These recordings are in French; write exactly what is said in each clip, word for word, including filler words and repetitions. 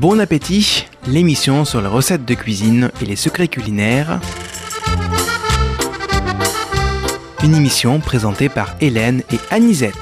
Bon appétit, l'émission sur les recettes de cuisine et les secrets culinaires. Une émission présentée par Hélène et Anisette.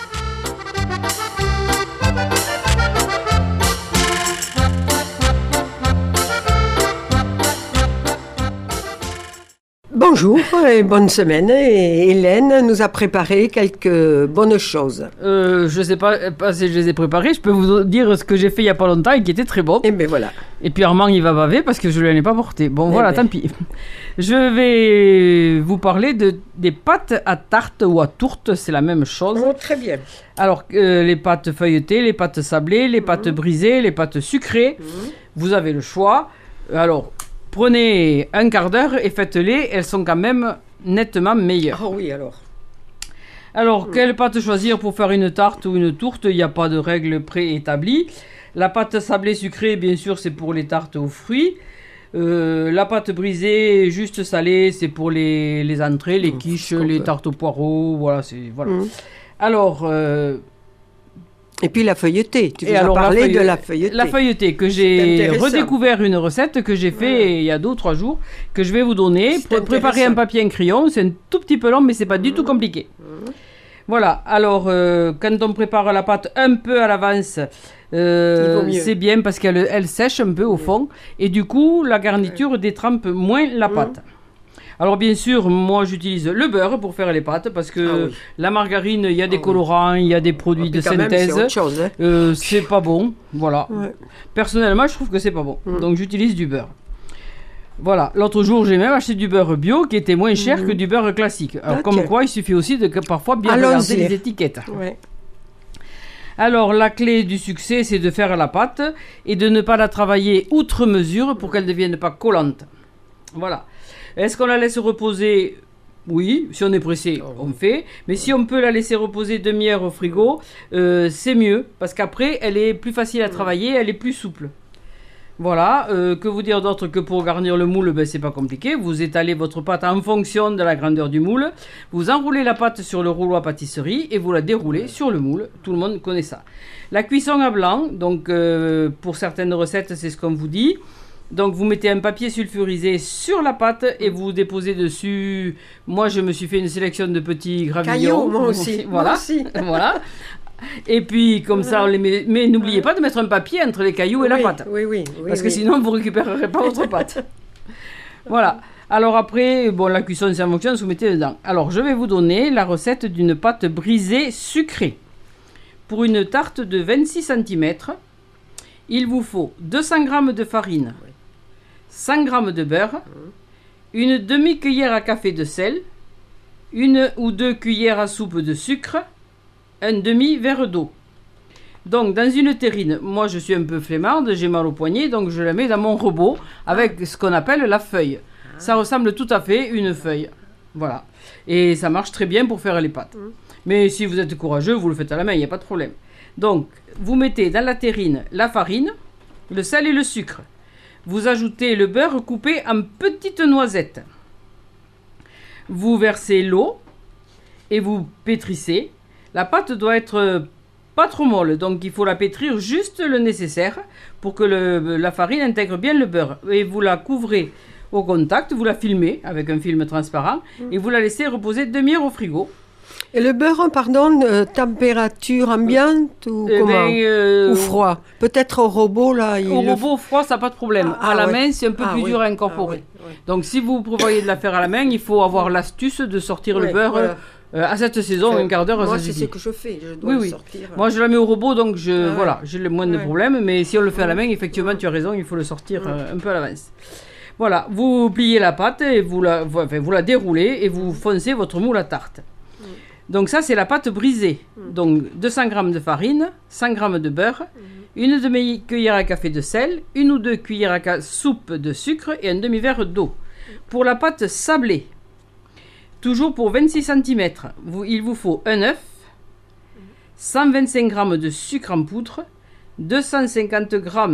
Bonjour et bonne semaine. Et Hélène nous a préparé quelques bonnes choses. Euh, je ne sais pas, pas si je les ai préparées. Je peux vous dire ce que j'ai fait il n'y a pas longtemps et qui était très bon. Et bien voilà. Et puis Armand, il va baver parce que je ne lui en ai pas porté. Bon, et voilà, ben. tant pis. Je vais vous parler de, des pâtes à tarte ou à tourte. C'est la même chose. Oh, très bien. Alors, euh, les pâtes feuilletées, les pâtes sablées, les pâtes mmh. brisées, les pâtes sucrées. Mmh. Vous avez le choix. Alors... Prenez un quart d'heure et faites-les, elles sont quand même nettement meilleures. Ah oh oui, alors. Alors, mmh. quelle pâte choisir pour faire une tarte ou une tourte? Il n'y a pas de règle préétablie. La pâte sablée sucrée, bien sûr, c'est pour les tartes aux fruits. Euh, la pâte brisée, juste salée, c'est pour les, les entrées, les mmh, quiches, les tartes aux poireaux, voilà. C'est, voilà. Mmh. Alors... Euh, Et puis la feuilletée, tu nous as parlé de la feuilletée. La feuilletée, que j'ai redécouvert une recette que j'ai fait ouais. il y a deux ou trois jours, que je vais vous donner. Pour préparer un papier et un crayon, c'est un tout petit peu long, mais c'est pas mmh. du tout compliqué. Mmh. Voilà, alors euh, quand on prépare la pâte un peu à l'avance, euh, c'est bien parce qu'elle elle sèche un peu au fond, et du coup, la garniture ouais. détrempe moins la pâte. Mmh. Alors bien sûr, moi j'utilise le beurre pour faire les pâtes parce que ah oui. la margarine, il y a des colorants, il y a des produits de synthèse. Même, c'est, chose, hein. euh, c'est pas bon, voilà. Ouais. Personnellement, je trouve que c'est pas bon, mmh. donc j'utilise du beurre. Voilà. L'autre jour, j'ai même acheté du beurre bio qui était moins cher mmh. que du beurre classique. Alors okay. comme quoi, il suffit aussi de que parfois bien Allons-y. regarder les étiquettes. Ouais. Alors, la clé du succès, c'est de faire la pâte et de ne pas la travailler outre mesure pour qu'elle ne devienne pas collante. Voilà. Est-ce qu'on la laisse reposer? Oui, si on est pressé, oh. on fait. Mais si on peut la laisser reposer demi-heure au frigo, euh, c'est mieux. Parce qu'après, elle est plus facile à travailler, elle est plus souple. Voilà. Euh, que vous dire d'autre que pour garnir le moule, ben, c'est pas compliqué. Vous étalez votre pâte en fonction de la grandeur du moule. Vous enroulez la pâte sur le rouleau à pâtisserie et vous la déroulez sur le moule. Tout le monde connaît ça. La cuisson à blanc, donc euh, pour certaines recettes, c'est ce qu'on vous dit. Donc vous mettez un papier sulfurisé sur la pâte et vous déposez dessus. Moi je me suis fait une sélection de petits gravillons. Cailloux, moi aussi. Voilà. Moi aussi. Voilà. Et puis comme ça on les met. Mais n'oubliez pas de mettre un papier entre les cailloux et oui, la pâte. Oui, oui. oui Parce que oui. sinon vous récupérerez pas votre pâte. Voilà. Alors après, bon la cuisson c'est en fonction, vous mettez dedans. Alors je vais vous donner la recette d'une pâte brisée sucrée. Pour une tarte de vingt-six centimètres, il vous faut deux cents grammes de farine. cent grammes de beurre, une demi-cuillère à café de sel, une ou deux cuillères à soupe de sucre, un demi-verre d'eau. Donc dans une terrine, moi je suis un peu flemmarde, j'ai mal au poignet, donc je la mets dans mon robot avec ce qu'on appelle la feuille. Ça ressemble tout à fait à une feuille. Voilà. Et ça marche très bien pour faire les pâtes. Mais si vous êtes courageux, vous le faites à la main, il n'y a pas de problème. Donc vous mettez dans la terrine la farine, le sel et le sucre. Vous ajoutez le beurre coupé en petites noisettes. Vous versez l'eau et vous pétrissez. La pâte doit être pas trop molle, donc il faut la pétrir juste le nécessaire pour que le, la farine intègre bien le beurre. Et vous la couvrez au contact, vous la filmez avec un film transparent et vous la laissez reposer demi-heure au frigo. Et le beurre, pardon, euh, température ambiante ou eh comment ben, euh, ou froid? Peut-être au robot, là. Il au le... robot, froid, ça n'a pas de problème. Ah, à ah, la ouais. main, c'est un peu ah, plus oui. dur à incorporer. Ah, oui. Donc, si vous prévoyez de la faire à la main, il faut avoir l'astuce de sortir ouais, le beurre voilà. euh, à cette saison, enfin, un quart d'heure. Moi, c'est ce que je fais. Je dois oui, le oui. sortir. Moi, je la mets au robot, donc je, ah, voilà, ouais. j'ai le moins ouais. de problèmes. Mais si on le fait à la main, effectivement, tu as raison, il faut le sortir ouais. euh, un peu à l'avance. Voilà, vous pliez la pâte, et vous la, enfin, vous la déroulez et vous foncez votre moule à tarte. Donc ça, c'est la pâte brisée. Mmh. Donc deux cents grammes de farine, cent grammes de beurre, mmh. une demi-cuillère à café de sel, une ou deux cuillères à ca- soupe de sucre et un demi-verre d'eau. Mmh. Pour la pâte sablée, toujours pour vingt-six centimètres, vous, il vous faut un œuf, cent vingt-cinq grammes de sucre en poudre, deux cent cinquante grammes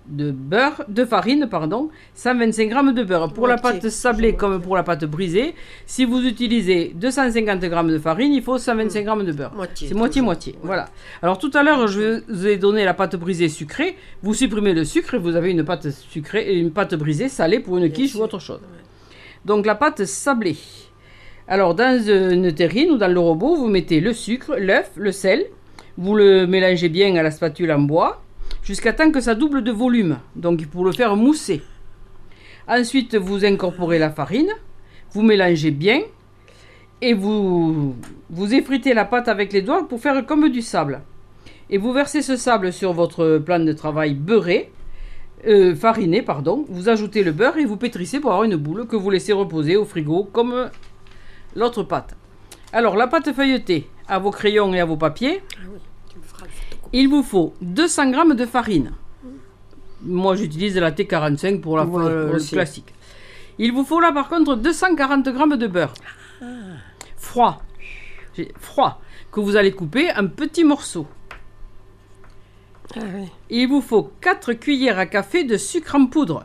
de beurre, de farine, pardon, cent vingt-cinq grammes de beurre. Pour Moitié. la pâte sablée comme pour la pâte brisée, si vous utilisez deux cent cinquante grammes de farine, il faut cent vingt-cinq grammes de beurre. Moitié, C'est moitié-moitié. Voilà. Alors tout à l'heure, je vous ai donné la pâte brisée sucrée. Vous supprimez le sucre et vous avez une pâte sucrée, une pâte brisée salée pour une Bien quiche sûr. ou autre chose. Donc la pâte sablée. Alors dans une terrine ou dans le robot, vous mettez le sucre, l'œuf, le sel. Vous le mélangez bien à la spatule en bois jusqu'à temps que ça double de volume. Donc pour le faire mousser. Ensuite, vous incorporez la farine. Vous mélangez bien. Et vous, vous effritez la pâte avec les doigts pour faire comme du sable. Et vous versez ce sable sur votre plan de travail beurré. Euh, fariné, pardon. Vous ajoutez le beurre et vous pétrissez pour avoir une boule que vous laissez reposer au frigo comme l'autre pâte. Alors, la pâte feuilletée, à vos crayons et à vos papiers, Ah oui, tu me feras le photocopie. il vous faut deux cents grammes de farine. Moi, j'utilise la T quarante-cinq pour la Oui, euh, moi aussi. classique. Il vous faut là, par contre, deux cent quarante grammes de beurre. Froid. J'ai- Froid. Que vous allez couper en petits morceaux. Ah oui. Il vous faut quatre cuillères à café de sucre en poudre.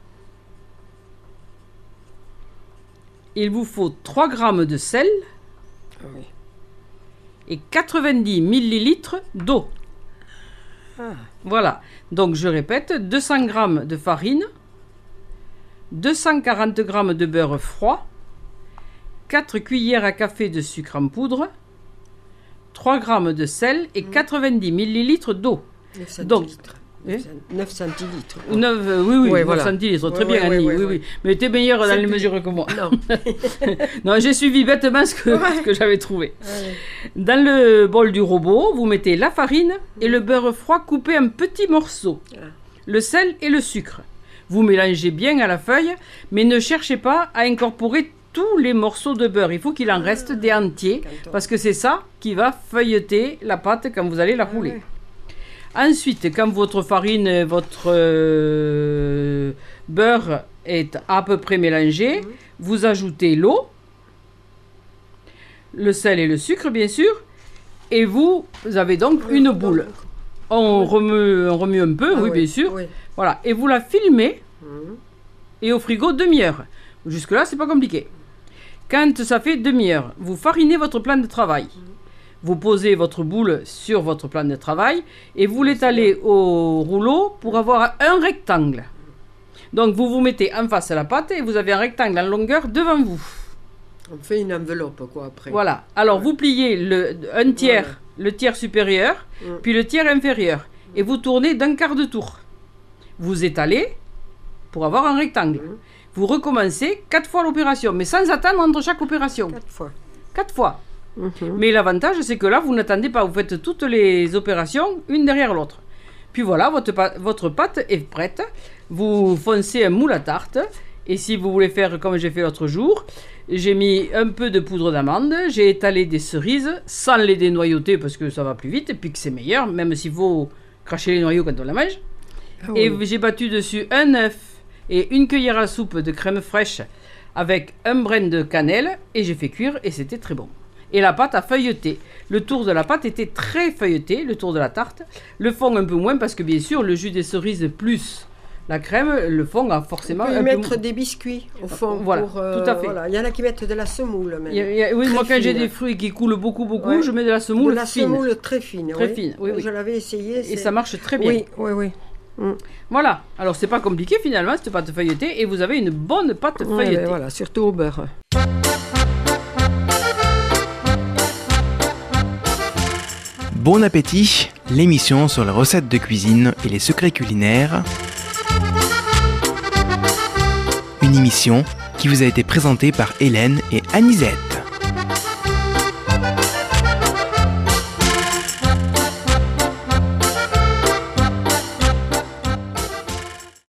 Il vous faut trois grammes de sel Ah oui. et quatre-vingt-dix millilitres d'eau. Ah. Voilà. Donc je répète, deux cents grammes de farine, deux cent quarante grammes de beurre froid, quatre cuillères à café de sucre en poudre, trois grammes de sel et quatre-vingt-dix millilitres d'eau. neuf Donc, centilitres. hein neuf centilitres. Ou neuf, euh, oui, oui, Ouais, neuf voilà. centilitres, très Ouais, bien, ouais, Annie, ouais, oui, ouais. oui. Mais tu es meilleure dans C'est les plus- mesures que moi. Non. Non, j'ai suivi bêtement ce que, Ouais. ce que j'avais trouvé. Ouais. Dans le bol du robot, vous mettez la farine et le beurre froid coupé en petits morceaux, Ah. le sel et le sucre. Vous mélangez bien à la feuille, mais ne cherchez pas à incorporer tous les morceaux de beurre. Il faut qu'il en reste des entiers, Quand on- parce que c'est ça qui va feuilleter la pâte quand vous allez la rouler. ouais. Ensuite, quand votre farine et votre euh, beurre est à peu près mélangé, Mhm. vous ajoutez l'eau, le sel et le sucre, bien sûr, et vous avez donc une boule. On remue, on remue un peu, Ah oui, oui, bien sûr. oui. Voilà, et vous la filmez Mhm. et au frigo demi-heure. Jusque-là, c'est pas compliqué. Quand ça fait demi-heure, vous farinez votre plan de travail. Vous posez votre boule sur votre plan de travail et vous l'étalez au rouleau pour avoir un rectangle. Donc vous vous mettez en face à la pâte et vous avez un rectangle en longueur devant vous. On fait une enveloppe, quoi, après. Voilà. Alors vous pliez le, un tiers, Voilà. le tiers supérieur, Mm. puis le tiers inférieur. Et vous tournez d'un quart de tour. Vous étalez pour avoir un rectangle. Mm. Vous recommencez quatre fois l'opération, mais sans attendre entre chaque opération. Quatre fois. Quatre fois. Mhm. Mais l'avantage, c'est que là, vous n'attendez pas. Vous faites toutes les opérations, une derrière l'autre. Puis voilà, votre, pa- votre pâte est prête. Vous foncez un moule à tarte. Et si vous voulez faire comme j'ai fait l'autre jour, j'ai mis un peu de poudre d'amande. J'ai étalé des cerises sans les dénoyauter parce que ça va plus vite et puis que c'est meilleur, même s'il faut cracher les noyaux quand on la mange. Ah Et oui. j'ai battu dessus un œuf et une cuillère à soupe de crème fraîche avec un brin de cannelle et j'ai fait cuire et c'était très bon. Et la pâte a feuilleté. Le tour de la pâte était très feuilleté, le tour de la tarte. Le fond un peu moins parce que bien sûr le jus des cerises plus la crème, le fond a On forcément peut y un peu mettre moins. des biscuits, au fond. Voilà, pour, euh, tout à fait. voilà. Il y en a qui mettent de la semoule, même. Il y a- il y a- oui, Très moi quand j'ai fine. des fruits qui coulent beaucoup beaucoup, Ouais. je mets de la semoule de la fine. semoule très fine. Très oui. fine, oui, oui. Je l'avais essayé. Et c'est- ça marche très bien. Oui, oui, oui. Voilà, alors c'est pas compliqué finalement cette pâte feuilletée et vous avez une bonne pâte Ouais, feuilletée. ben voilà, surtout au beurre. Bon appétit, l'émission sur les recettes de cuisine et les secrets culinaires. Une émission qui vous a été présentée par Hélène et Anisette.